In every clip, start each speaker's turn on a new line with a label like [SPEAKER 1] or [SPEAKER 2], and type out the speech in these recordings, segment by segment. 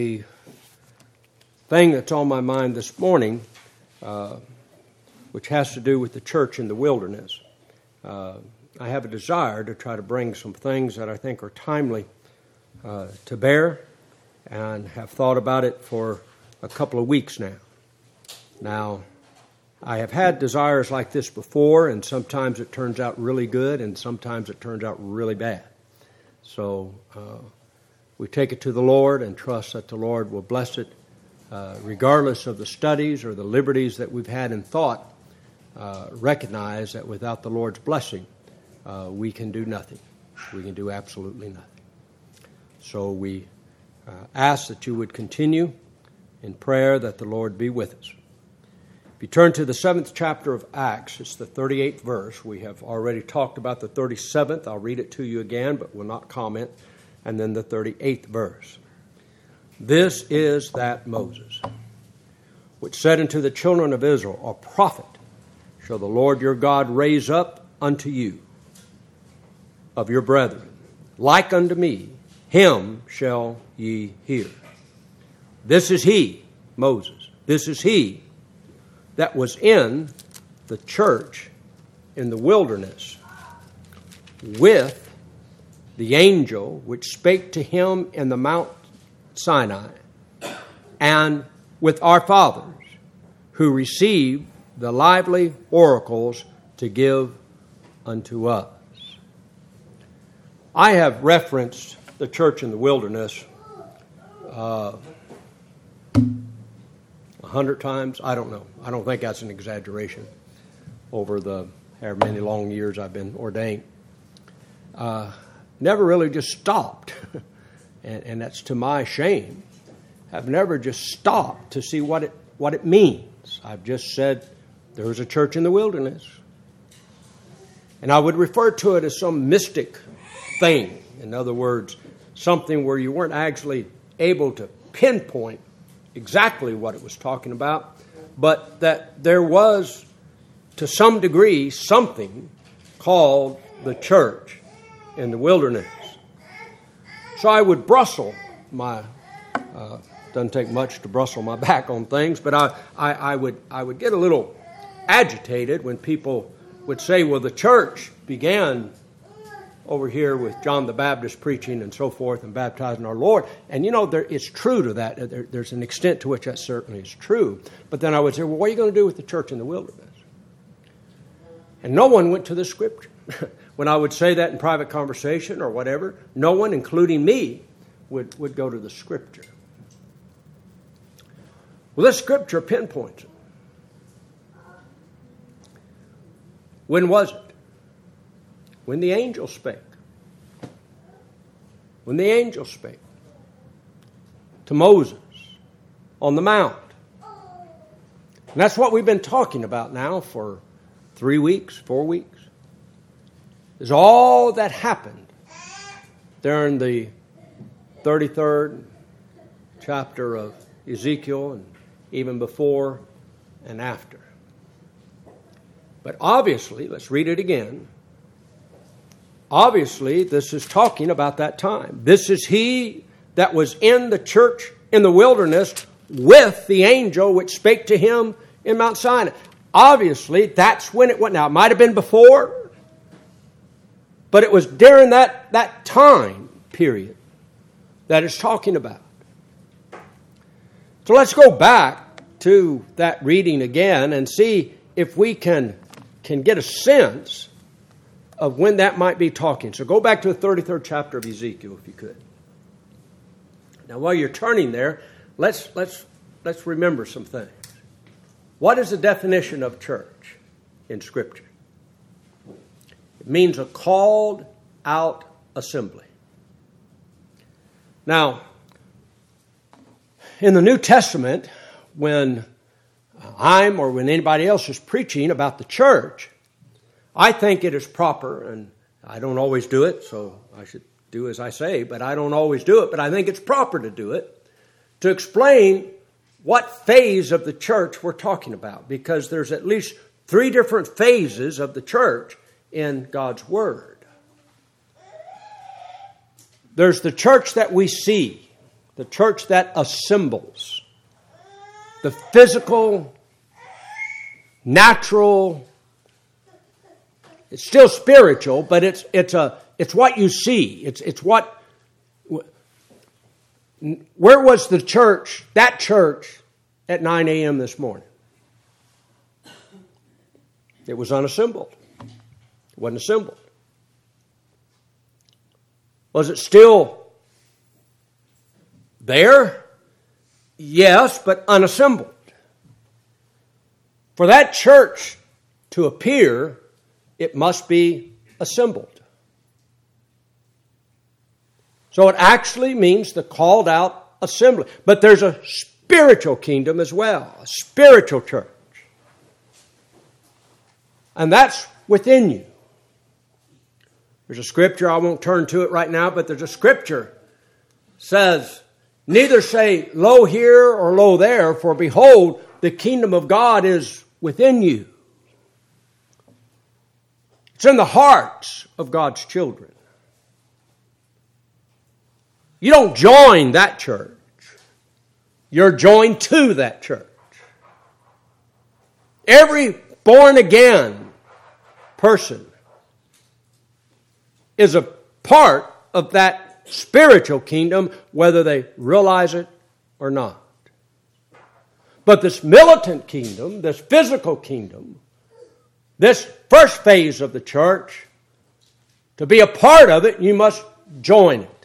[SPEAKER 1] The thing that's on my mind this morning, which has to do with the church in the wilderness, I have a desire to try to bring some things that I think are timely to bear, and have thought about it for a couple of weeks now. Now, I have had desires like this before, and sometimes it turns out really good, and sometimes it turns out really bad. So we take it to the Lord and trust that the Lord will bless it, regardless of the studies or the liberties that we've had in thought. Recognize that without the Lord's blessing, we can do nothing. We can do absolutely nothing. So we ask that you would continue in prayer that the Lord be with us. If you turn to the 7th chapter of Acts, it's the 38th verse. We have already talked about the 37th. I'll read it to you again, but will not comment. And then the 38th verse. This is that Moses, which said unto the children of Israel, a prophet shall the Lord your God raise up unto you of your brethren, like unto me, him shall ye hear. This is he, Moses, this is he that was in the church in the wilderness with the angel which spake to him in the Mount Sinai, and with our fathers who received the lively oracles to give unto us. I have referenced the church in the wilderness 100 times. I don't know. I don't think that's an exaggeration over the however many long years I've been ordained. Never really just stopped, and that's to my shame. I've never just stopped to see what it means. I've just said there was a church in the wilderness, and I would refer to it as some mystic thing. In other words, something where you weren't actually able to pinpoint exactly what it was talking about, but that there was, to some degree, something called the church in the wilderness. So I would bristle my, doesn't take much to bristle my back on things, but I would get a little agitated when people would say, well, the church began over here with John the Baptist preaching and so forth and baptizing our Lord. And you know, it's true to that. There's an extent to which that certainly is true. But then I would say, well, what are you going to do with the church in the wilderness? And no one went to the Scripture. When I would say that in private conversation or whatever, no one, including me, would go to the Scripture. Well, this Scripture pinpoints it. When was it? When the angel spake. When the angel spake to Moses on the mount. And that's what we've been talking about now for 3 weeks, 4 weeks. Is all that happened during the 33rd chapter of Ezekiel, and even before and after. But obviously, let's read it again. Obviously, this is talking about that time. This is he that was in the church in the wilderness with the angel which spake to him in Mount Sinai. Obviously, that's when it went. Now, it might have been before, but it was during that time period that it's talking about. So let's go back to that reading again and see if we can get a sense of when that might be talking. So go back to the 33rd chapter of Ezekiel, if you could. Now, while you're turning there, let's remember some things. What is the definition of church in Scripture? It means a called out assembly. Now, in the New Testament, when I'm or when anybody else is preaching about the church, I think it is proper, and I don't always do it, so I should do as I say, but I don't always do it, but I think it's proper to do it, to explain what phase of the church we're talking about, because there's at least 3 different phases of the church in God's Word. There's the church that we see, the church that assembles. The physical, natural, it's still spiritual, but it's what you see. It's what. Where was the church, that church, at 9 a.m. this morning? It was unassembled. It wasn't assembled. Was it still there? Yes, but unassembled. For that church to appear, it must be assembled. So it actually means the called out assembly. But there's a spiritual kingdom as well, a spiritual church. And that's within you. There's a scripture, I won't turn to it right now, but there's a scripture says, neither say, lo here or lo there, for behold, the kingdom of God is within you. It's in the hearts of God's children. You don't join that church. You're joined to that church. Every born again person is a part of that spiritual kingdom, whether they realize it or not. But this militant kingdom, this physical kingdom, this first phase of the church, to be a part of it, you must join it.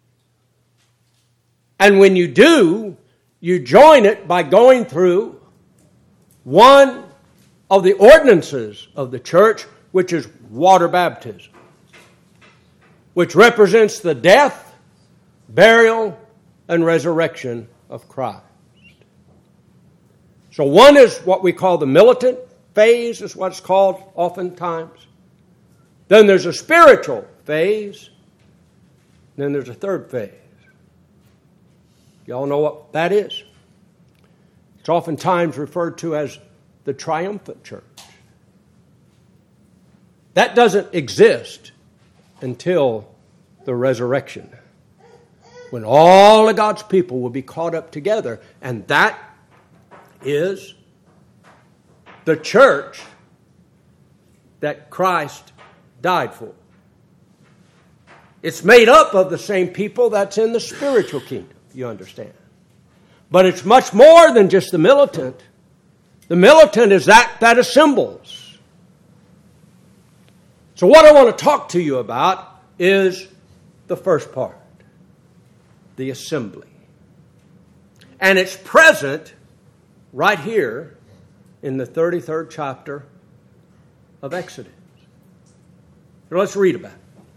[SPEAKER 1] And when you do, you join it by going through one of the ordinances of the church, which is water baptism, which represents the death, burial, and resurrection of Christ. So one is what we call the militant phase, is what it's called oftentimes. Then there's a spiritual phase. Then there's a third phase. Y'all know what that is? It's oftentimes referred to as the triumphant church. That doesn't exist until the resurrection, when all of God's people will be caught up together. And that is the church that Christ died for. It's made up of the same people that's in the spiritual kingdom, you understand. But it's much more than just the militant. The militant is that assembles. So what I want to talk to you about is the first part, the assembly. And it's present right here in the 33rd chapter of Exodus. So let's read about it.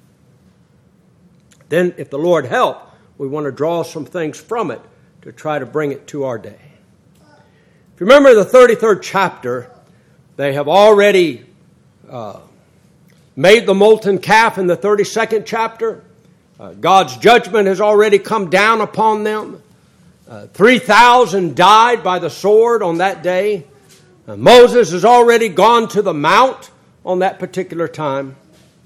[SPEAKER 1] Then, if the Lord help, we want to draw some things from it to try to bring it to our day. If you remember the 33rd chapter, they have already made the molten calf in the 32nd chapter. God's judgment has already come down upon them. 3,000 died by the sword on that day. Moses has already gone to the mount on that particular time.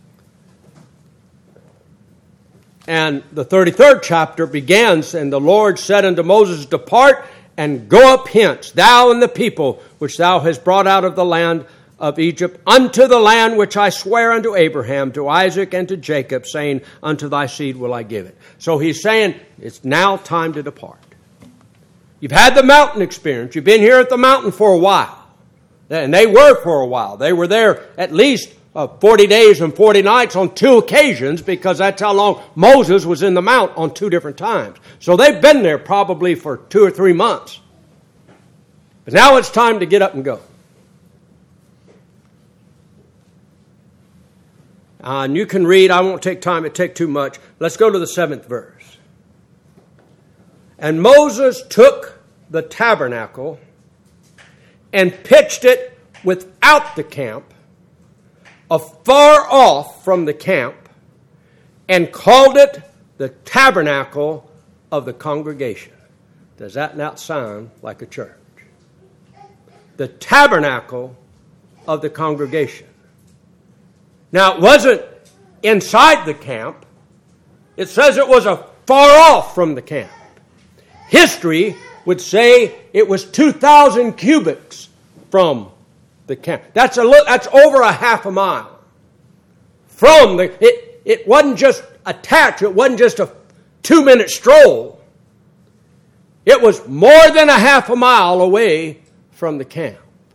[SPEAKER 1] And the 33rd chapter begins, and the Lord said unto Moses, depart and go up hence, thou and the people which thou hast brought out of the land of Egypt, unto the land which I swear unto Abraham, to Isaac, and to Jacob, saying, unto thy seed will I give it. So he's saying, it's now time to depart. You've had the mountain experience. You've been here at the mountain for a while. And they were for a while. They were there at least 40 days and 40 nights on 2 occasions, because that's how long Moses was in the mount on 2 different times. So they've been there probably for 2 or 3 months. But now it's time to get up and go. And you can read, I won't take time, it take too much. Let's go to the 7th verse. And Moses took the tabernacle and pitched it without the camp, afar off from the camp, and called it the tabernacle of the congregation. Does that not sound like a church? The tabernacle of the congregation. Now, it wasn't inside the camp. It says it was afar off from the camp. history would say it was 2,000 cubits from the camp. That's over a half a mile. It wasn't just attached. It wasn't just a 2-minute stroll. It was more than a half a mile away from the camp.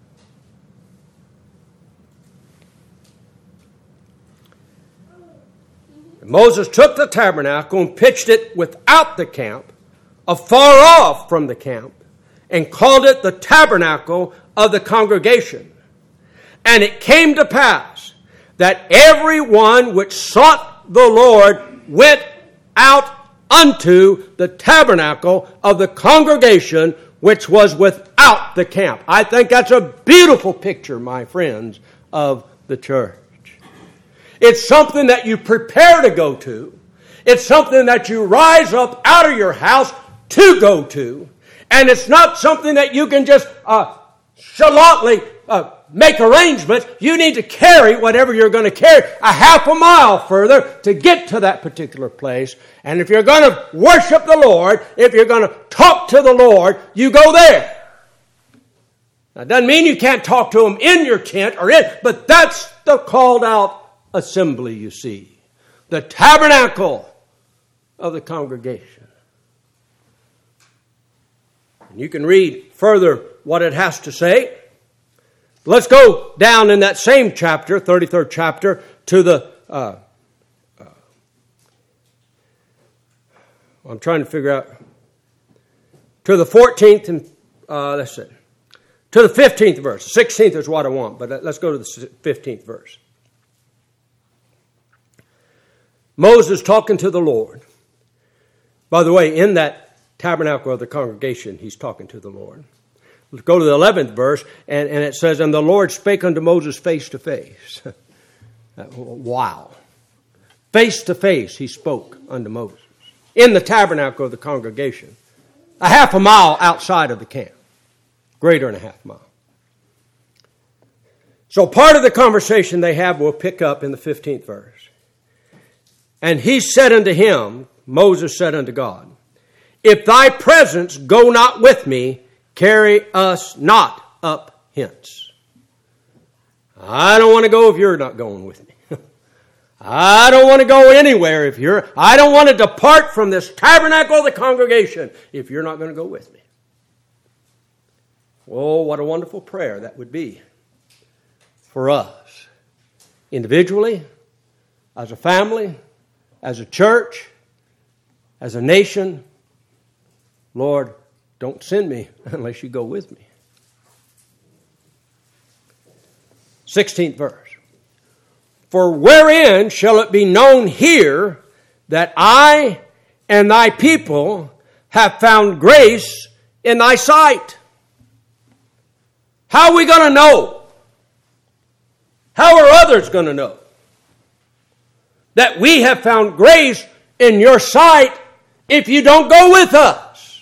[SPEAKER 1] Moses took the tabernacle and pitched it without the camp, afar off from the camp, and called it the tabernacle of the congregation. And it came to pass that everyone which sought the Lord went out unto the tabernacle of the congregation which was without the camp. I think that's a beautiful picture, my friends, of the church. It's something that you prepare to go to. It's something that you rise up out of your house to go to. And it's not something that you can just chalantly make arrangements. You need to carry whatever you're going to carry a half a mile further to get to that particular place. And if you're going to worship the Lord, if you're going to talk to the Lord, you go there. Now, it doesn't mean you can't talk to Him in your tent but that's the called out assembly, you see. The tabernacle of the congregation. And you can read further what it has to say. Let's go down in that same chapter, 33rd chapter, to the... I'm trying to figure out... To the 14th and... let's see. To the 15th verse. 16th is what I want, but let's go to the 15th verse. Moses talking to the Lord. By the way, in that tabernacle of the congregation, he's talking to the Lord. Let's go to the 11th verse, and it says, And the Lord spake unto Moses face to face. Wow. Face to face he spoke unto Moses. In the tabernacle of the congregation. A half a mile outside of the camp. Greater than a half mile. So part of the conversation they have we'll pick up in the 15th verse. And he said unto him, Moses said unto God, If thy presence go not with me, carry us not up hence. I don't want to go if you're not going with me. I don't want to go anywhere I don't want to depart from this tabernacle of the congregation if you're not going to go with me. Oh, what a wonderful prayer that would be for us. Individually, as a family, as a church, as a nation. Lord, don't send me unless you go with me. 16th verse. For wherein shall it be known here that I and thy people have found grace in thy sight? How are we going to know? How are others going to know that we have found grace in your sight if you don't go with us?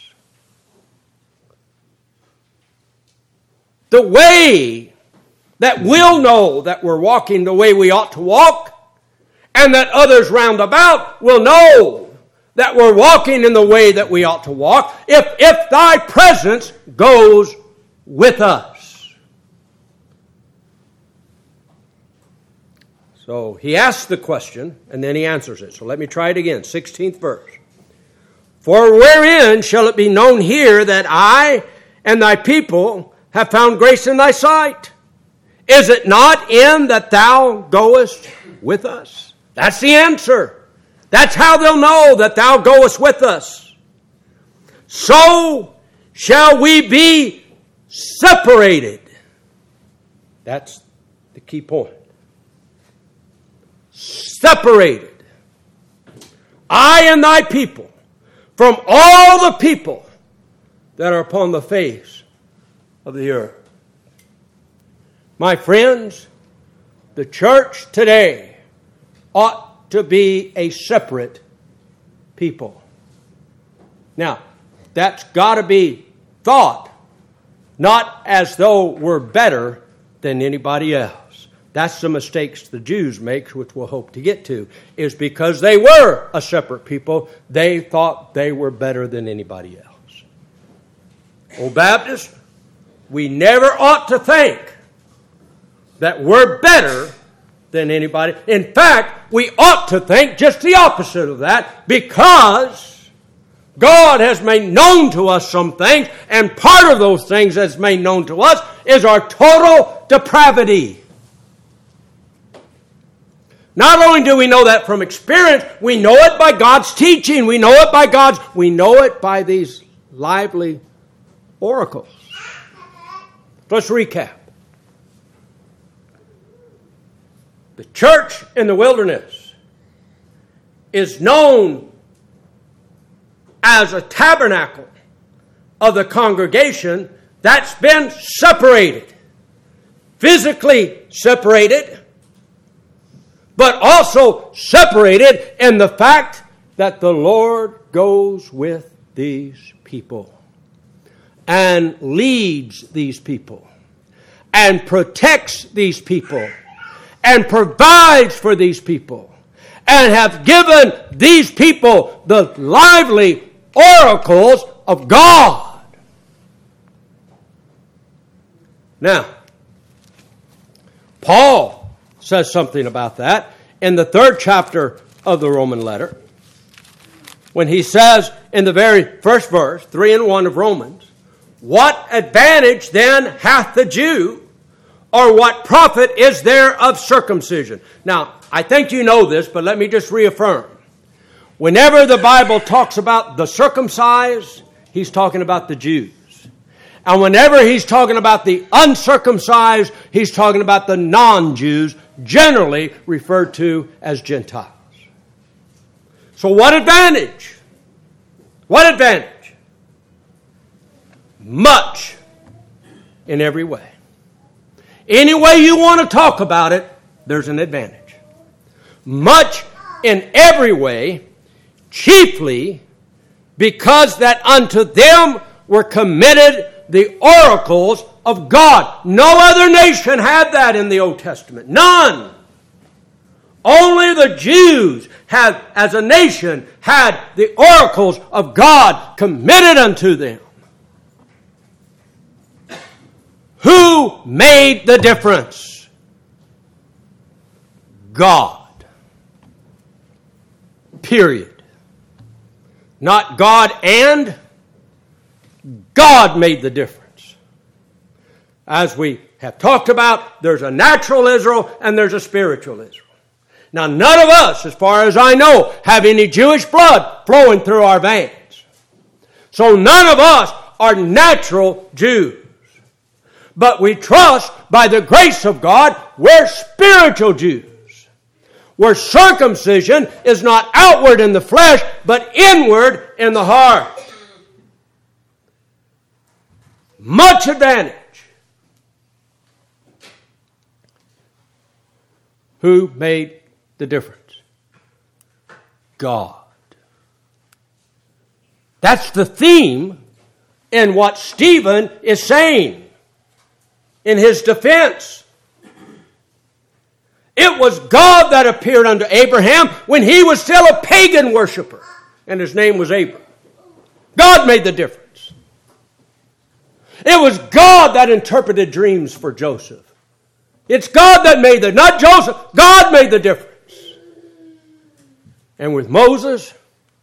[SPEAKER 1] The way that we'll know that we're walking the way we ought to walk, and that others round about will know that we're walking in the way that we ought to walk, if thy presence goes with us. So he asks the question, and then he answers it. So let me try it again. 16th verse. For wherein shall it be known here that I and thy people have found grace in thy sight? Is it not in that thou goest with us? That's the answer. That's how they'll know that thou goest with us. So shall we be separated. That's the key point. Separated. I and thy people from all the people that are upon the face of the earth. My friends, the church today ought to be a separate people. Now, that's got to be thought, not as though we're better than anybody else. That's the mistakes the Jews make, which we'll hope to get to, is because they were a separate people, they thought they were better than anybody else. Old Baptists, we never ought to think that we're better than anybody. In fact, we ought to think just the opposite of that, because God has made known to us some things, and part of those things that's made known to us is our total depravity. Not only do we know that from experience, we know it by God's teaching. We know it by these lively oracles. Let's recap. The church in the wilderness is known as a tabernacle of the congregation that's been separated, physically separated, but also separated in the fact that the Lord goes with these people and leads these people and protects these people and provides for these people and have given these people the lively oracles of God. Now, Paul says something about that in the 3rd chapter of the Roman letter, when he says in the very first verse, 3 and 1 of Romans, "What advantage then hath the Jew, or what profit is there of circumcision?" Now, I think you know this, but let me just reaffirm. Whenever the Bible talks about the circumcised, he's talking about the Jews. And whenever he's talking about the uncircumcised, he's talking about the non-Jews, generally referred to as Gentiles. So what advantage? What advantage? Much in every way. Any way you want to talk about it, there's an advantage. Much in every way, chiefly because that unto them were committed the oracles of God. No other nation had that in the Old Testament. None. Only the Jews had, as a nation, had the oracles of God committed unto them. Who made the difference? God. Period. Not God and God made the difference. As we have talked about, there's a natural Israel and there's a spiritual Israel. Now, none of us, as far as I know, have any Jewish blood flowing through our veins. So none of us are natural Jews. But we trust by the grace of God, we're spiritual Jews. Where circumcision is not outward in the flesh, but inward in the heart. Much advantage. Who made the difference? God. That's the theme in what Stephen is saying in his defense. It was God that appeared unto Abraham when he was still a pagan worshiper, and his name was Abram. God made the difference. It was God that interpreted dreams for Joseph. It's God that made not Joseph. God made the difference. And with Moses,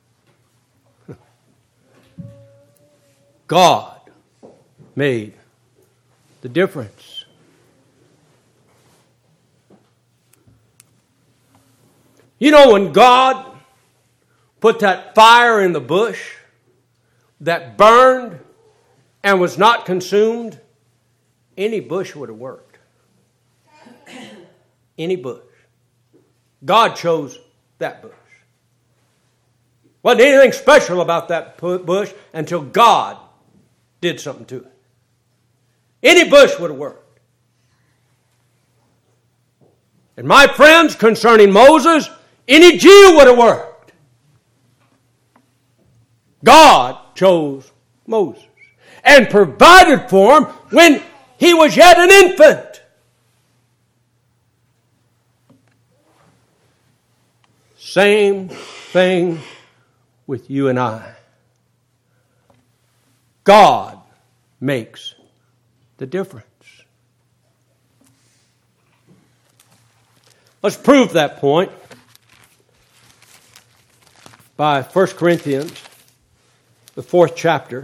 [SPEAKER 1] God made the difference. You know, when God put that fire in the bush that burned and was not consumed, any bush would have worked. Any bush. God chose that bush. Wasn't anything special about that bush until God did something to it. Any bush would have worked. And my friends, concerning Moses, any Jew would have worked. God chose Moses and provided for him when he was yet an infant. Same thing with you and I. God makes the difference. Let's prove that point by 1 Corinthians, the 4th chapter,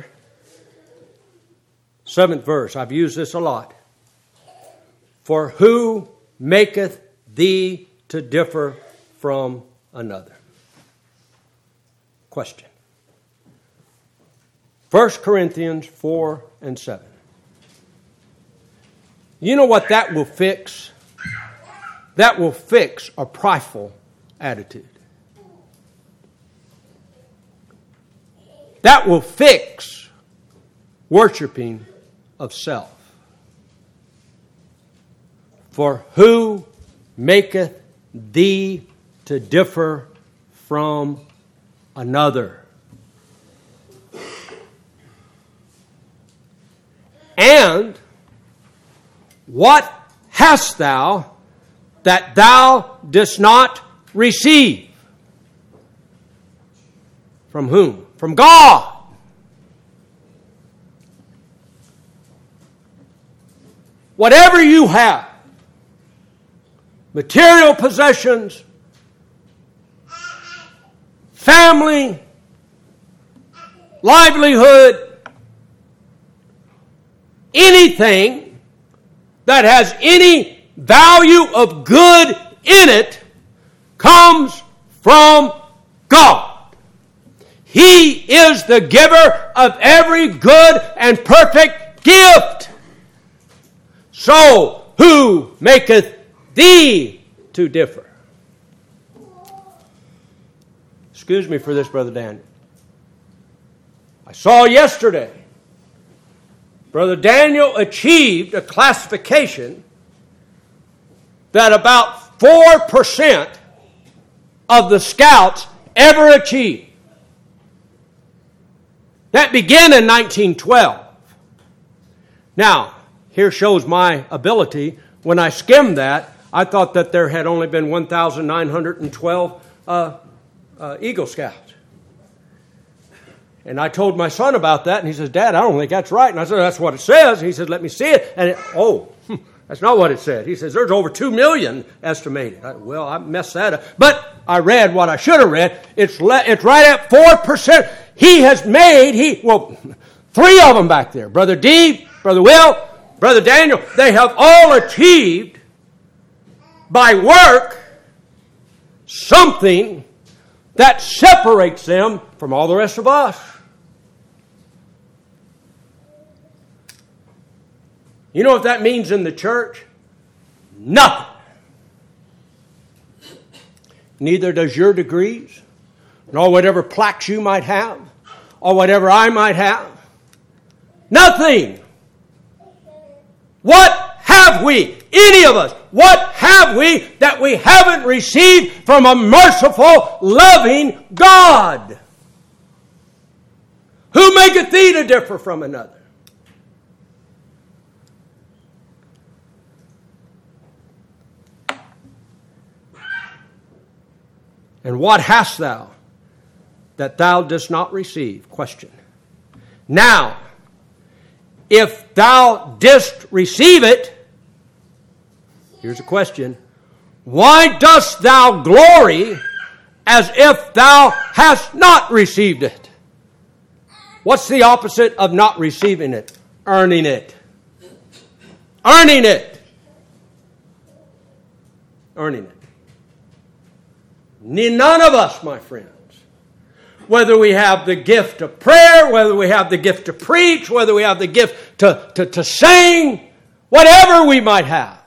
[SPEAKER 1] 7th verse. I've used this a lot. For who maketh thee to differ from another? Question. 1 Corinthians 4 and 7. You know what that will fix? That will fix a prideful attitude. That will fix worshiping of self. For who maketh thee to differ from another? And what hast thou that thou didst not receive? From whom? From God. Whatever you have, material possessions, family, livelihood, anything that has any value of good in it comes from God. He is the giver of every good and perfect gift. So, who maketh thee to differ? Excuse me for this, Brother Daniel. I saw yesterday Brother Daniel achieved a classification that about 4% of the scouts ever achieved. That began in 1912. Now, here shows my ability. When I skimmed that, I thought that there had only been 1,912 Eagle Scouts. And I told my son about that, and he says, Dad, I don't think that's right. And I said, that's what it says. He said, let me see it. And that's not what it said. He says, there's over 2 million estimated. I messed that up. But I read what I should have read. It's right at 4%. He has made, 3 of them back there. Brother D, Brother Will, Brother Daniel, they have all achieved by work something that separates them from all the rest of us. You know what that means in the church? Nothing. Neither does your degrees, nor whatever plaques you might have, or whatever I might have. Nothing. What have we, any of us, what have we that we haven't received from a merciful, loving God? Who maketh thee to differ from another? And what hast thou that thou dost not receive? Question. Now, if thou didst receive it, here's a question. Why dost thou glory as if thou hast not received it? What's the opposite of not receiving it? Earning it. Earning it. Earning it. None of us, my friends, whether we have the gift of prayer, whether we have the gift to preach, whether we have the gift to sing, whatever we might have,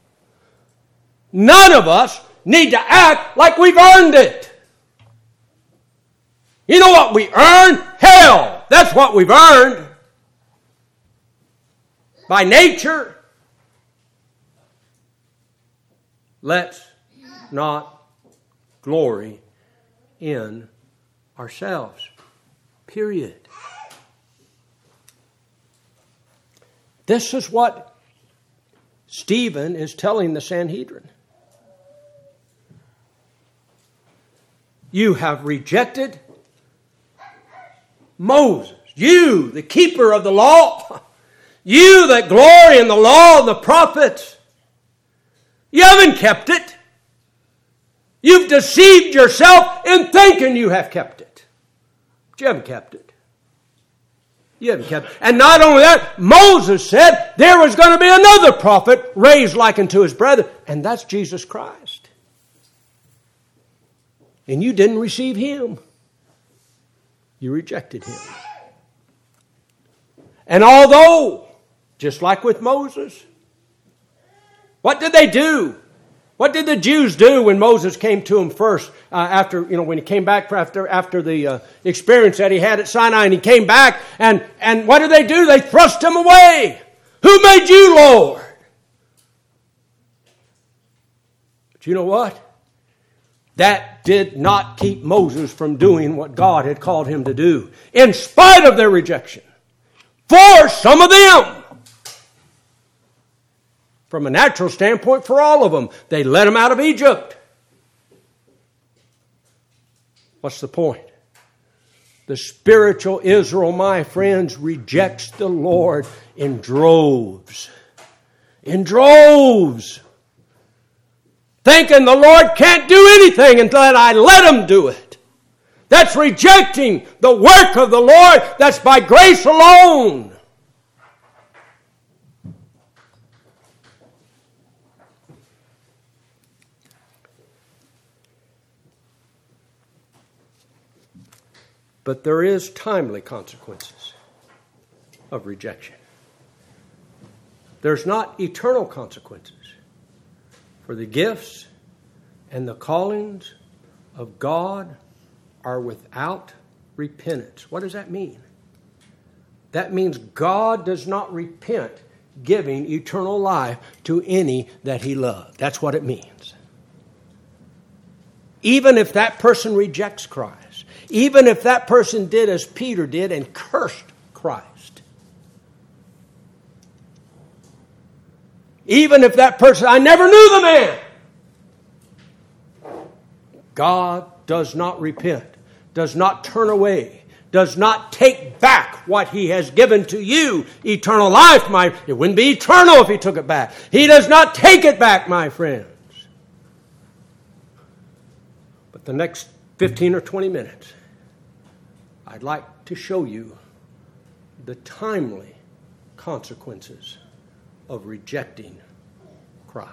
[SPEAKER 1] none of us need to act like we've earned it. You know what we earn? Hell. That's what we've earned. By nature. Let's not glory in ourselves. Period. This is what Stephen is telling the Sanhedrin. You have rejected Moses. You, the keeper of the law, You that glory in the law and the prophets, you haven't kept it. You've deceived yourself in thinking you have kept it. But you haven't kept it. You haven't kept it. And not only that, Moses said there was going to be another prophet raised like unto his brethren, and that's Jesus Christ. And you didn't receive him. You rejected him. And although, just like with Moses, what did they do? What did the Jews do when Moses came to them first when he came back after the experience that he had at Sinai, and he came back, and what did they do? They thrust him away. Who made you Lord? But you know what? That did not keep Moses from doing what God had called him to do, in spite of their rejection. For some of them, from a natural standpoint, for all of them, they let them out of Egypt. What's the point? The spiritual Israel, my friends, rejects the Lord in droves. In droves. Thinking the Lord can't do anything until I let him do it. That's rejecting the work of the Lord. That's by grace alone. But there is timely consequences of rejection. There's not eternal consequences. For the gifts and the callings of God are without repentance. What does that mean? That means God does not repent giving eternal life to any that he loved. That's what it means. Even if that person rejects Christ, even if that person did as Peter did and cursed Christ, even if that person, I never knew the man, God does not repent, does not turn away, does not take back what he has given to you, eternal life. It wouldn't be eternal if he took it back. He does not take it back, my friends. But the next 15 or 20 minutes, I'd like to show you the timely consequences of rejecting Christ.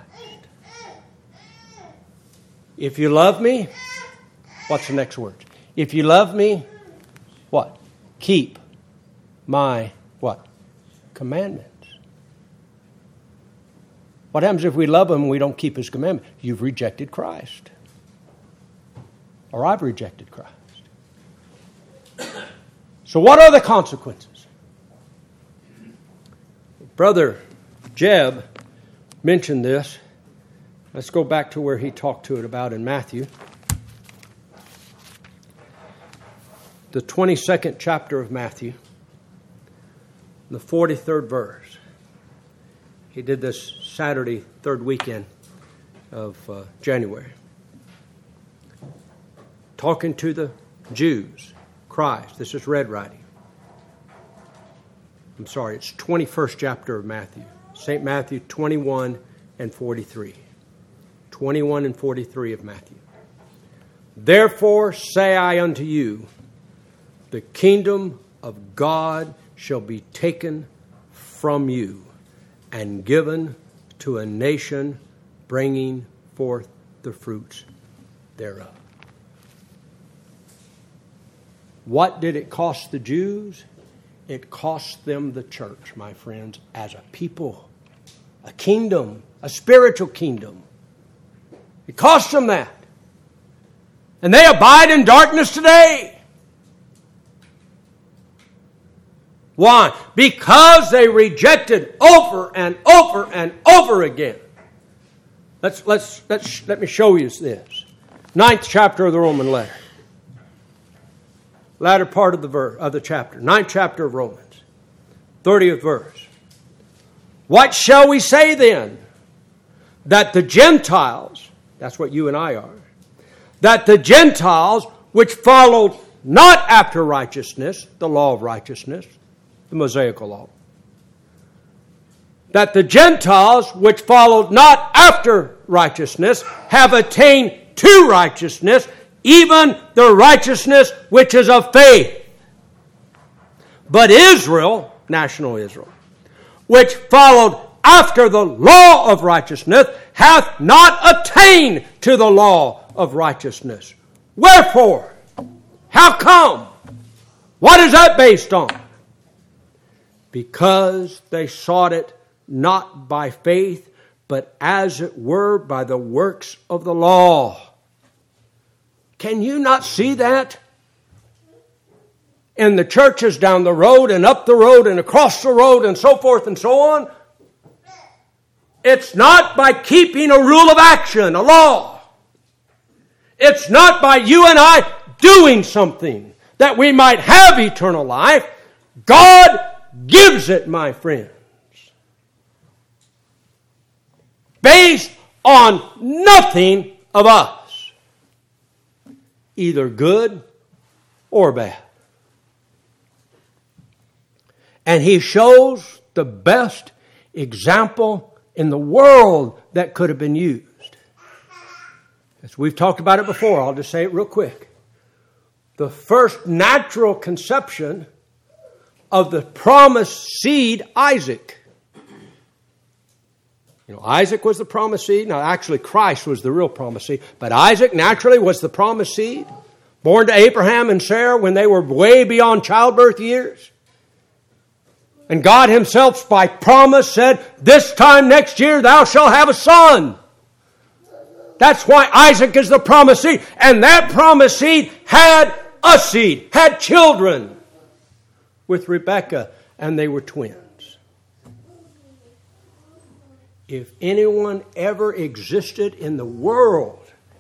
[SPEAKER 1] If you love me, what's the next word? If you love me, what? Keep my what? Commandments. What happens if we love him and we don't keep his commandments? You've rejected Christ. Or I've rejected Christ. So what are the consequences? Brother Jeb mentioned this. Let's go back to where he talked to it about in Matthew. The 22nd chapter of Matthew, the 43rd verse. He did this Saturday, third weekend of January. Talking to the Jews, Christ. This is red writing. I'm sorry, it's 21st chapter of Matthew. St. Matthew 21 and 43. 21 and 43 of Matthew. Therefore say I unto you, the kingdom of God shall be taken from you and given to a nation bringing forth the fruits thereof. What did it cost the Jews? It cost them the church, my friends, as a people, a kingdom, a spiritual kingdom. It cost them that. And they abide in darkness today. Why? Because they rejected over and over and over again. Let me show you this. 9th chapter of the Roman letter. Latter part of the chapter. 9th chapter of Romans. 30th verse. What shall we say then? That the Gentiles, that's what you and I are, that the Gentiles which followed not after righteousness, the law of righteousness, the Mosaical law, that the Gentiles, which followed not after righteousness, have attained to righteousness, even the righteousness which is of faith. But Israel, national Israel, which followed after the law of righteousness, hath not attained to the law of righteousness. Wherefore? How come? What is that based on? Because they sought it not by faith, but as it were by the works of the law. Can you not see that? In the churches down the road and up the road and across the road and so forth and so on. It's not by keeping a rule of action, a law. It's not by you and I doing something that we might have eternal life. God gives it, my friends. Based on nothing of us. Either good or bad. And He shows the best example in the world that could have been used. As we've talked about it before, I'll just say it real quick. The first natural conception of the promised seed, Isaac. You know, Isaac was the promised seed. Now, actually, Christ was the real promised seed. But Isaac naturally was the promised seed. Born to Abraham and Sarah when they were way beyond childbirth years. And God Himself, by promise, said, this time next year thou shalt have a son. That's why Isaac is the promised seed. And that promised seed had a seed, had children with Rebekah, and they were twins. If anyone ever existed in the world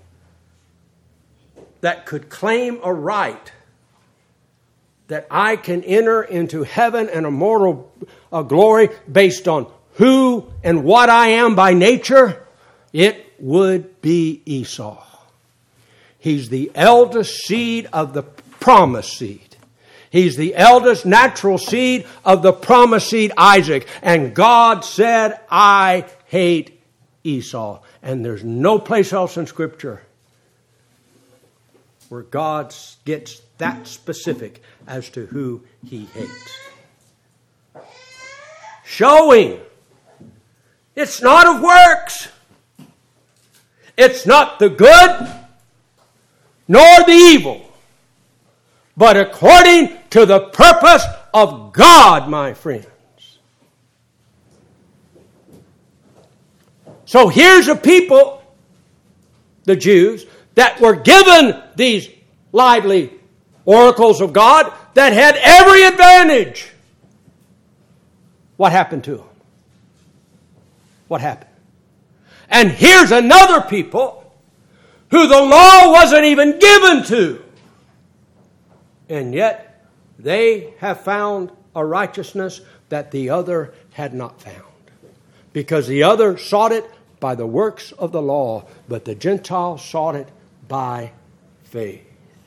[SPEAKER 1] that could claim a right that I can enter into heaven and immortal glory based on who and what I am by nature, it would be Esau. He's the eldest seed of the promised seed. He's the eldest natural seed of the promised seed, Isaac. And God said, I hate Esau. And there's no place else in Scripture where God gets that specific as to who He hates. Showing it's not of works. It's not the good nor the evil, but according to the purpose of God, my friends. So here's a people, the Jews, that were given these lively oracles of God that had every advantage. What happened to them? What happened? And here's another people who the law wasn't even given to. And yet they have found a righteousness that the other had not found. Because the other sought it by the works of the law, but the Gentiles sought it by faith.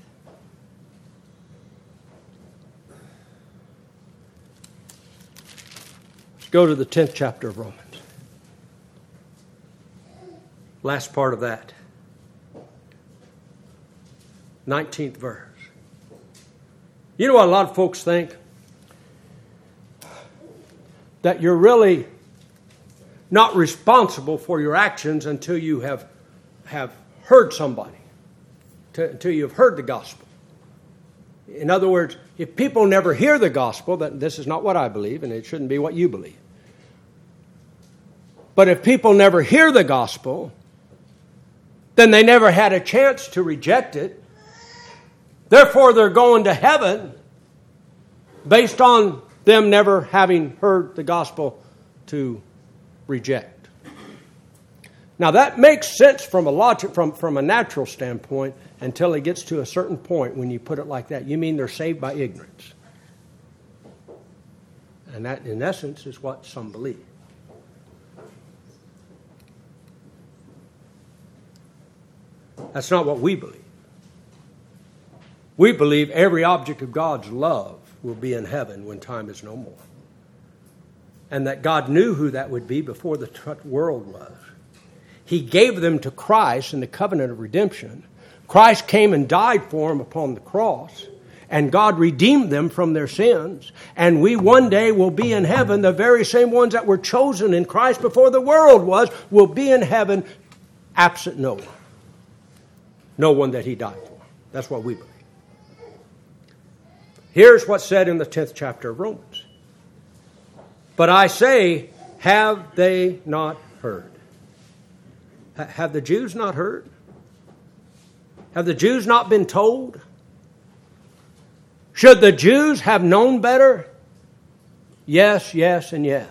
[SPEAKER 1] Let's go to the 10th chapter of Romans. Last part of that. 19th verse. You know what a lot of folks think? That you're really not responsible for your actions until you have heard somebody. Until you've heard the gospel. In other words, if people never hear the gospel, then this is not what I believe, and it shouldn't be what you believe. But if people never hear the gospel, then they never had a chance to reject it. Therefore, they're going to heaven based on them never having heard the gospel to reject. Now, that makes sense from a logic, from a natural standpoint until it gets to a certain point when you put it like that. You mean they're saved by ignorance. And that, in essence, is what some believe. That's not what we believe. We believe every object of God's love will be in heaven when time is no more. and that God knew who that would be before the world was. He gave them to Christ in the covenant of redemption. Christ came and died for them upon the cross, and God redeemed them from their sins. And we one day will be in heaven. The very same ones that were chosen in Christ before the world was will be in heaven, absent Noah. No one that he died for. That's what we believe. Here's what's said in the 10th chapter of Romans. But I say, have they not heard? Have the Jews not heard? Have the Jews not been told? Should the Jews have known better? Yes, yes, and yes.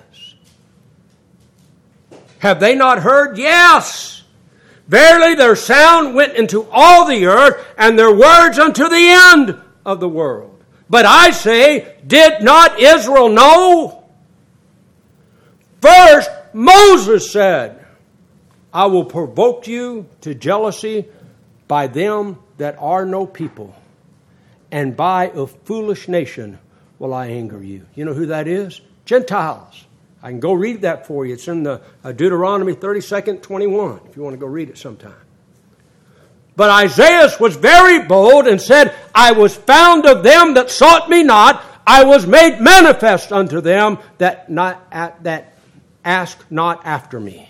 [SPEAKER 1] Have they not heard? Yes. Verily their sound went into all the earth, and their words unto the end of the world. But I say, did not Israel know? First, Moses said, I will provoke you to jealousy by them that are no people, and by a foolish nation will I anger you. You know who that is? Gentiles. I can go read that for you. It's in the Deuteronomy 32nd, 21, if you want to go read it sometime. But Isaiah was very bold and said, I was found of them that sought me not. I was made manifest unto them that ask not after me.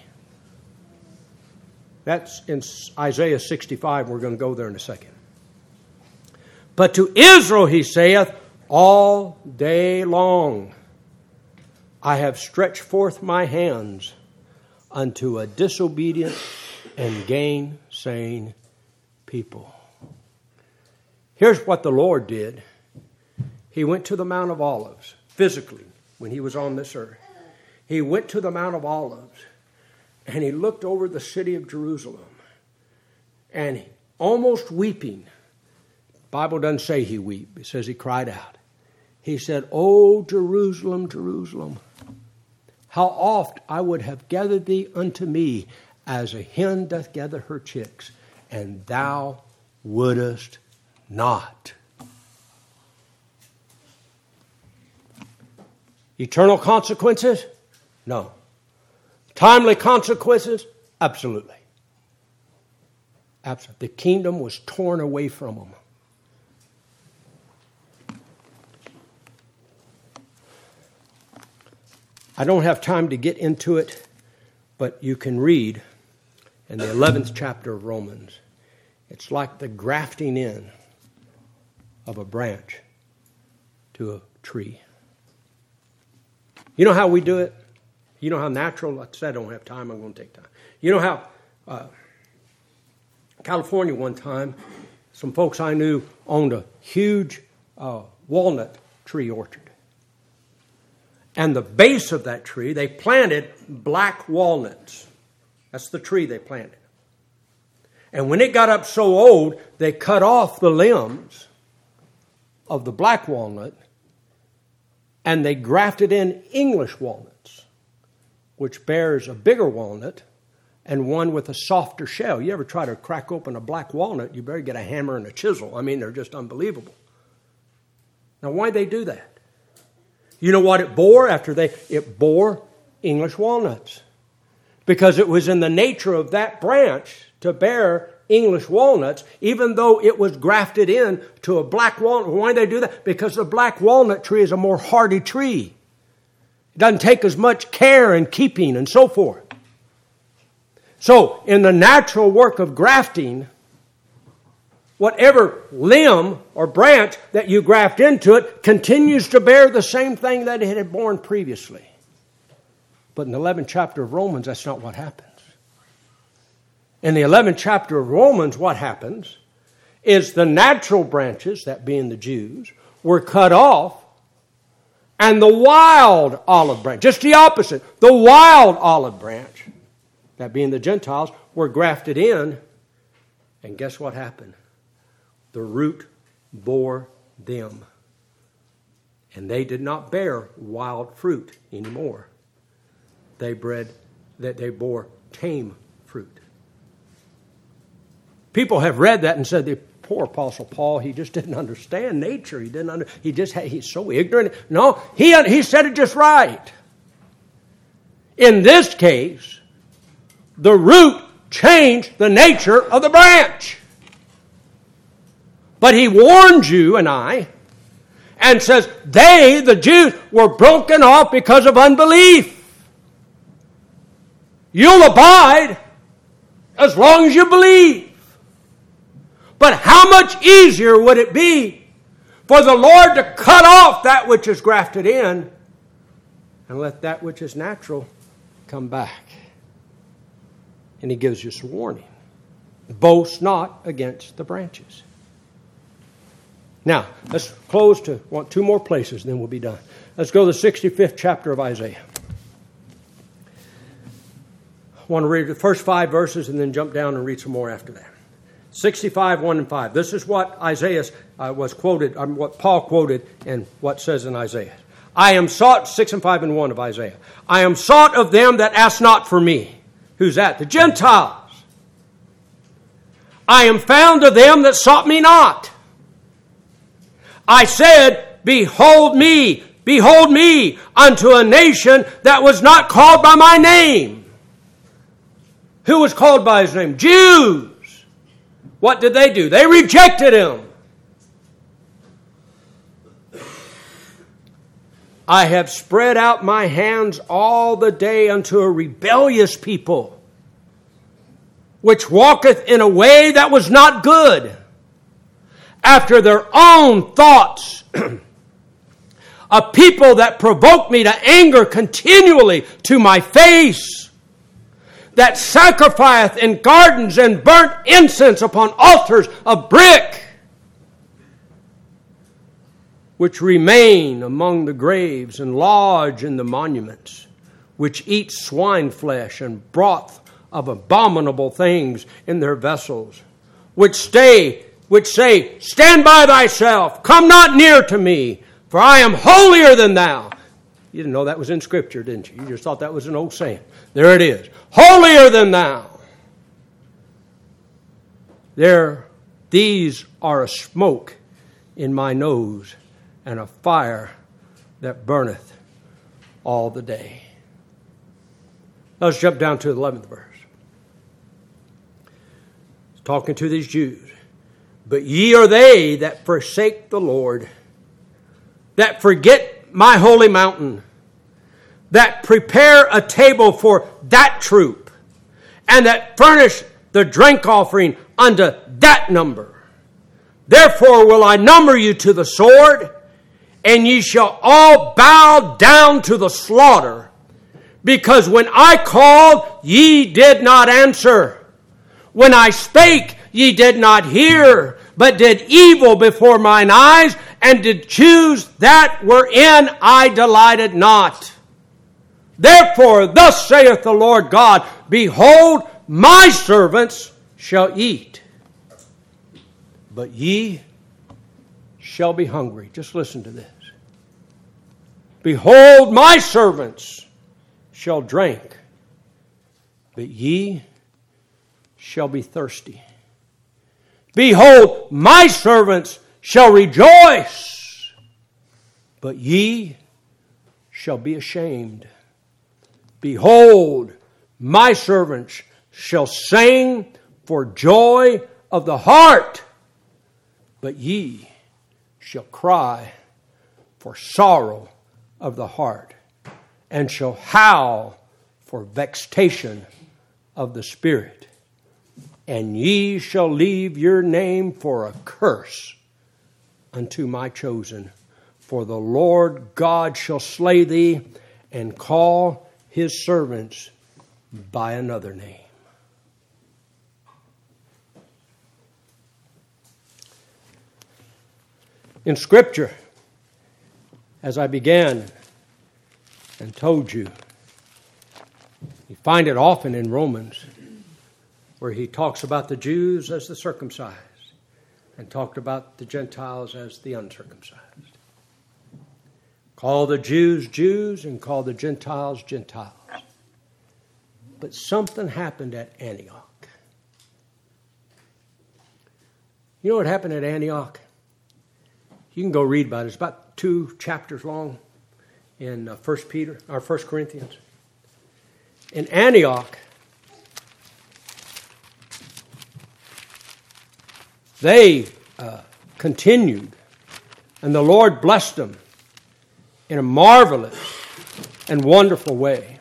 [SPEAKER 1] That's in Isaiah 65. We're going to go there in a second. But to Israel he saith, all day long I have stretched forth my hands unto a disobedient and gainsaying people. Here's what the Lord did. He went to the Mount of Olives physically when he was on this earth. He went to the Mount of Olives and he looked over the city of Jerusalem and almost weeping. The Bible doesn't say he wept. It says he cried out. He said, O Jerusalem, Jerusalem, how oft I would have gathered thee unto me as a hen doth gather her chicks, and thou wouldest not. Eternal consequences? No. Timely consequences? Absolutely. Absolutely. The kingdom was torn away from them. I don't have time to get into it, but you can read in the 11th chapter of Romans. It's like the grafting in of a branch to a tree. You know how we do it? You know how natural? Like I said, I don't have time. I'm going to take time. You know how California one time, some folks I knew owned a huge walnut tree orchard. And the base of that tree, they planted black walnuts. That's the tree they planted. And when it got up so old, they cut off the limbs of the black walnut and they grafted in English walnuts, which bears a bigger walnut and one with a softer shell. You ever try to crack open a black walnut, you better get a hammer and a chisel. I mean, they're just unbelievable. Now, why'd they do that? You know what it bore it bore English walnuts. Because it was in the nature of that branch to bear English walnuts, even though it was grafted in to a black walnut. Why do they do that? Because the black walnut tree is a more hardy tree. It doesn't take as much care and keeping and so forth. So, in the natural work of grafting, whatever limb or branch that you graft into it continues to bear the same thing that it had borne previously. But in the 11th chapter of Romans, that's not what happens. In the 11th chapter of Romans, what happens is the natural branches, that being the Jews, were cut off, and the wild olive branch, just the opposite, the wild olive branch, that being the Gentiles, were grafted in, and guess what happened? The root bore them. And they did not bear wild fruit anymore. They bore tame fruit. People have read that and said, the poor Apostle Paul, he just didn't understand nature. He's so ignorant. No, he said it just right. In this case, the root changed the nature of the branch. But he warned you and I and says, they, the Jews, were broken off because of unbelief. You'll abide as long as you believe. But how much easier would it be for the Lord to cut off that which is grafted in and let that which is natural come back? And he gives you some warning. Boast not against the branches. Now, let's close to two more places, and then we'll be done. Let's go to the 65th chapter of Isaiah. I want to read the first 5 verses and then jump down and read some more after that. 65, 1 and 5. This is what Isaiah was quoted, what Paul quoted, and what says in Isaiah. I am sought, 6 and 5 and 1 of Isaiah. I am sought of them that ask not for me. Who's that? The Gentiles. I am found of them that sought me not. I said, behold me, unto a nation that was not called by my name. Who was called by his name? Jews. What did they do? They rejected him. I have spread out my hands all the day unto a rebellious people, which walketh in a way that was not good, after their own thoughts. A people that provoke me to anger continually to my face, that sacrificeth in gardens and burnt incense upon altars of brick, which remain among the graves and lodge in the monuments, which eat swine flesh and broth of abominable things in their vessels, which say, stand by thyself, come not near to me, for I am holier than thou. You didn't know that was in Scripture, didn't you? You just thought that was an old saying. There it is. Holier than thou. These are a smoke in my nose and a fire that burneth all the day. Let's jump down to the 11th verse. It's talking to these Jews. But ye are they that forsake the Lord, that forget my holy mountain, that prepare a table for that troop, and that furnish the drink offering unto that number. Therefore will I number you to the sword, and ye shall all bow down to the slaughter, because when I called, ye did not answer. When I spake, ye did not hear, but did evil before mine eyes, and did choose that wherein I delighted not. Therefore, thus saith the Lord God, behold, my servants shall eat, but ye shall be hungry. Just listen to this. Behold, my servants shall drink, but ye shall be thirsty. Behold, my servants shall rejoice, but ye shall be ashamed. Behold, my servants shall sing for joy of the heart, but ye shall cry for sorrow of the heart, and shall howl for vexation of the spirit. And ye shall leave your name for a curse unto my chosen. For the Lord God shall slay thee, and call his servants by another name. In Scripture, as I began and told you, you find it often in Romans, where he talks about the Jews as the circumcised and talked about the Gentiles as the uncircumcised. Call the Jews Jews and call the Gentiles Gentiles. But something happened at Antioch. You know what happened at Antioch? You can go read about it. It's about 2 chapters long in 1 Corinthians. in Antioch, they continued, and the Lord blessed them in a marvelous and wonderful way.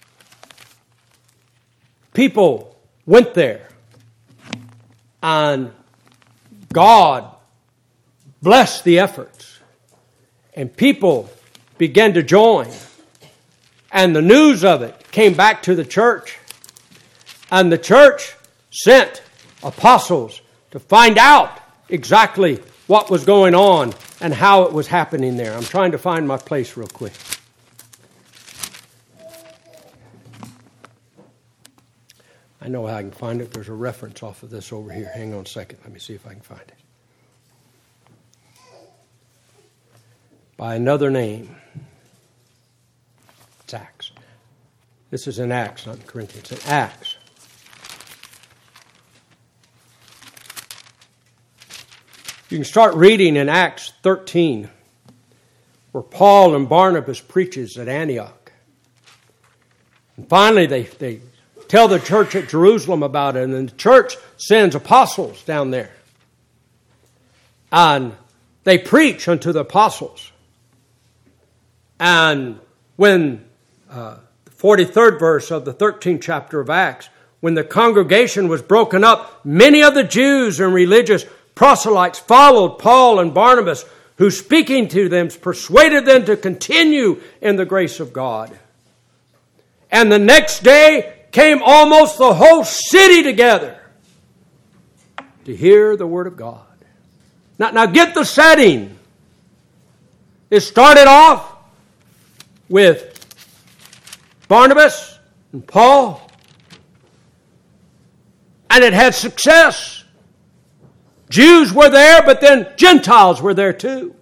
[SPEAKER 1] People went there, and God blessed the efforts, and people began to join, and the news of it came back to the church, and the church sent apostles to find out exactly what was going on and how it was happening there. I'm trying to find my place real quick. I know how I can find it. There's a reference off of this over here. Hang on a second. Let me see if I can find it. By another name. It's Acts. This is in Acts, not in Corinthians. In Acts. You can start reading in Acts 13, where Paul and Barnabas preaches at Antioch. And finally, they tell the church at Jerusalem about it, and then the church sends apostles down there. And they preach unto the apostles. And when the 43rd verse of the 13th chapter of Acts, when the congregation was broken up, many of the Jews and religious proselytes followed Paul and Barnabas, who speaking to them persuaded them to continue in the grace of God. And the next day came almost the whole city together to hear the word of God. Now get the setting. It started off with Barnabas and Paul, and it had success. Jews were there, but then Gentiles were there too.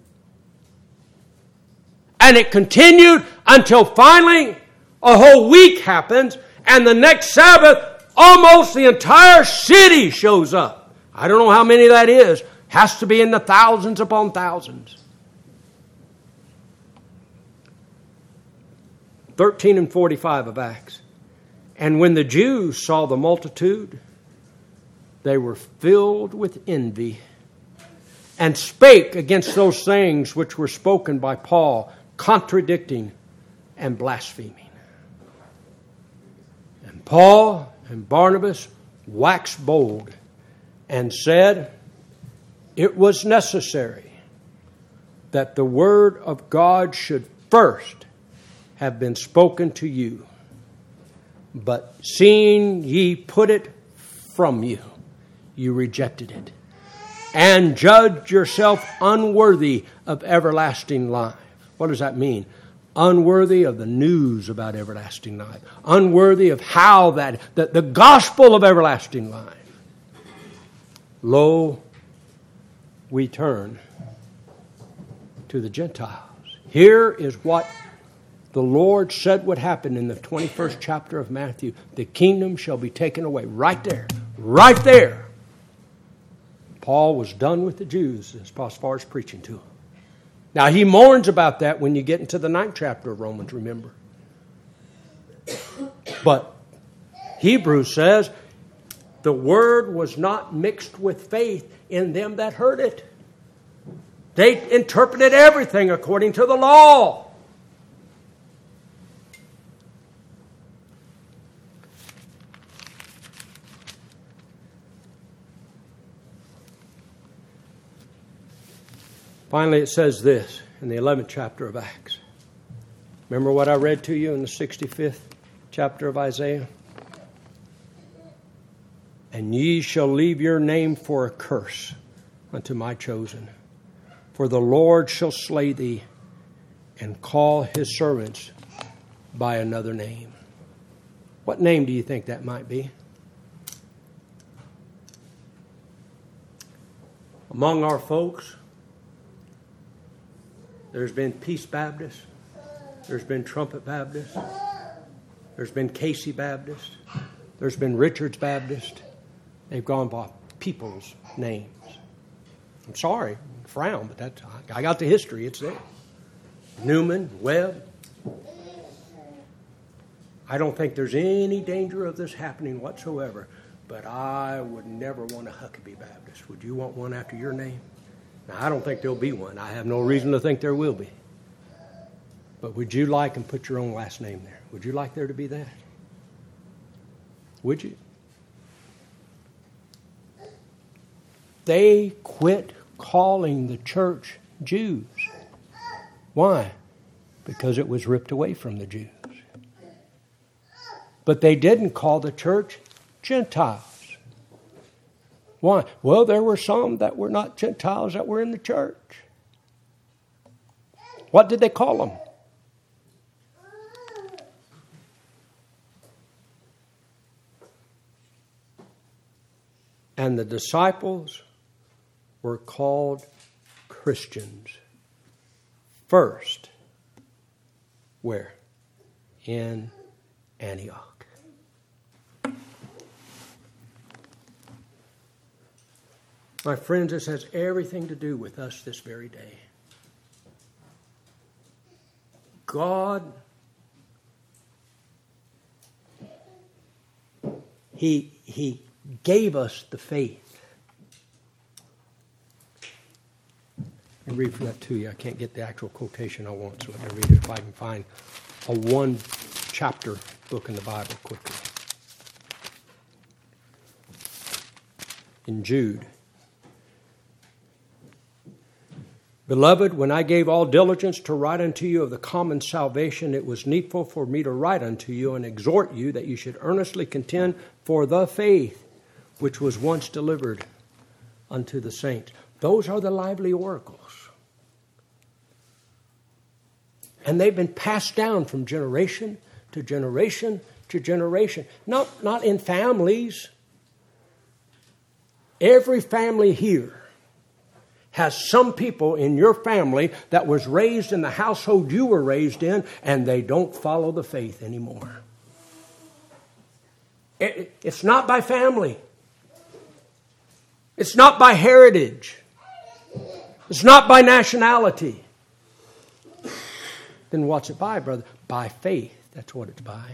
[SPEAKER 1] And it continued until finally a whole week happens, and the next Sabbath, almost the entire city shows up. I don't know how many that is. Has to be in the thousands upon thousands. 13 and 45 of Acts. And when the Jews saw the multitude, they were filled with envy and spake against those things which were spoken by Paul, contradicting and blaspheming. And Paul and Barnabas waxed bold and said, it was necessary that the word of God should first have been spoken to you. But seeing ye put it from you, you rejected it, and judged yourself unworthy of everlasting life. What does that mean? Unworthy of the news about everlasting life. Unworthy of how the gospel of everlasting life. Lo, we turn to the Gentiles. Here is what the Lord said would happen in the 21st chapter of Matthew. The kingdom shall be taken away. Right there. Right there. Paul was done with the Jews as far as preaching to them. Now, he mourns about that when you get into the 9th chapter of Romans, remember. But Hebrews says, the word was not mixed with faith in them that heard it. They interpreted everything according to the law. Finally, it says this in the 11th chapter of Acts. Remember what I read to you in the 65th chapter of Isaiah? And ye shall leave your name for a curse unto my chosen. For the Lord shall slay thee and call his servants by another name. What name do you think that might be? Among our folks, there's been Peace Baptist. There's been Trumpet Baptist. There's been Casey Baptist. There's been Richards Baptist. They've gone by people's names. I'm sorry, frown, but I got the history. It's there. Newman, Webb. I don't think there's any danger of this happening whatsoever, but I would never want a Huckabee Baptist. Would you want one after your name? Now, I don't think there'll be one. I have no reason to think there will be. But would you like and put your own last name there? Would you like there to be that? Would you? They quit calling the church Jews. Why? Because it was ripped away from the Jews. But they didn't call the church Gentiles. Why? Well, there were some that were not Gentiles that were in the church. What did they call them? And the disciples were called Christians. First, where? In Antioch. My friends, this has everything to do with us this very day. God, He gave us the faith. I'll read from that to you. I can't get the actual quotation I want, so let me read it if I can find a one-chapter book in the Bible quickly. In Jude. Beloved, when I gave all diligence to write unto you of the common salvation, it was needful for me to write unto you and exhort you that you should earnestly contend for the faith which was once delivered unto the saints. Those are the lively oracles. And they've been passed down from generation to generation to generation. Not in families. Every family here has some people in your family that was raised in the household you were raised in, and they don't follow the faith anymore. It's not by family. It's not by heritage. It's not by nationality. Then what's it by, brother? By faith. That's what it's by.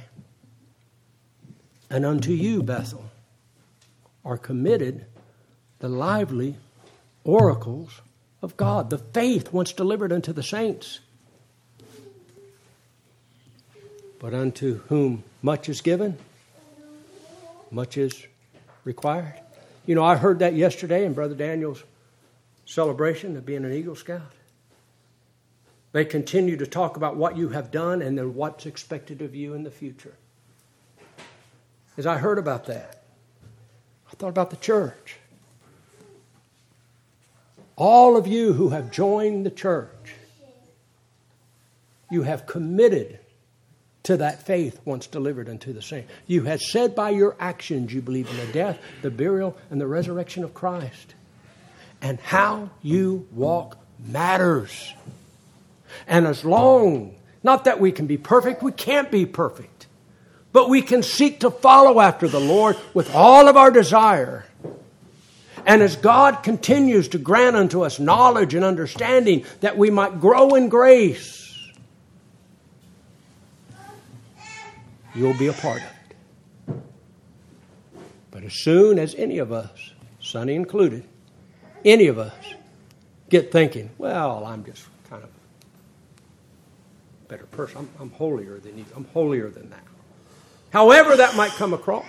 [SPEAKER 1] And unto you, Bethel, are committed the lively oracles of God, the faith once delivered unto the saints. But unto whom much is given, much is required. You know, I heard that yesterday in Brother Daniel's celebration of being an Eagle Scout. They continue to talk about what you have done and then what's expected of you in the future. As I heard about that, I thought about the church. All of you who have joined the church, you have committed to that faith once delivered unto the saints. You have said by your actions you believe in the death, the burial, and the resurrection of Christ. And how you walk matters. And as long, not that we can be perfect, we can't be perfect, but we can seek to follow after the Lord with all of our desire. And as God continues to grant unto us knowledge and understanding that we might grow in grace, you'll be a part of it. But as soon as any of us, Sonny included, any of us get thinking, well, I'm just kind of a better person. I'm holier than you. I'm holier than that. However that might come across.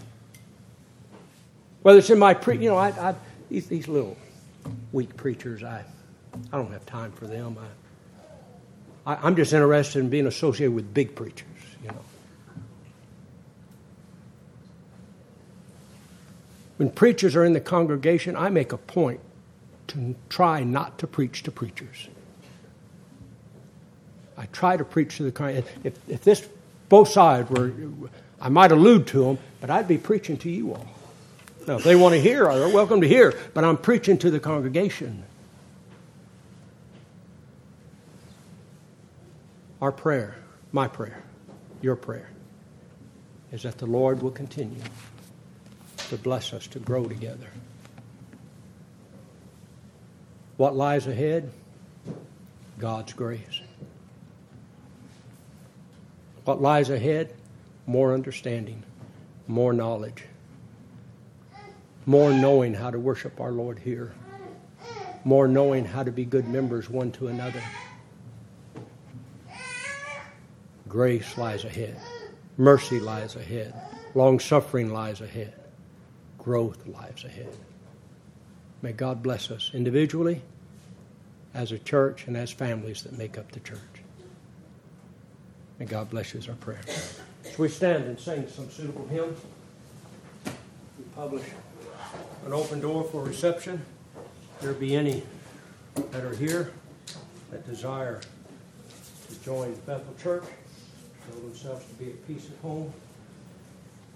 [SPEAKER 1] Whether it's in my these little weak preachers, I don't have time for them. I'm just interested in being associated with big preachers, you know. When preachers are in the congregation, I make a point to try not to preach to preachers. I try to preach to the congregation. If this both sides were, I might allude to them, but I'd be preaching to you all. Now, if they want to hear, they're welcome to hear, but I'm preaching to the congregation. Our prayer, my prayer, your prayer, is that the Lord will continue to bless us to grow together. What lies ahead? God's grace. What lies ahead? more understanding, more knowledge, more knowing how to worship our Lord here, more knowing how to be good members one to another. Grace lies ahead. Mercy lies ahead. Long-suffering lies ahead. Growth lies ahead. May God bless us individually, as a church, and as families that make up the church. May God bless you is our prayer. So we stand and sing some suitable hymns. We publish an open door for reception. If there be any that are here that desire to join Bethel Church, show themselves to be at peace at home,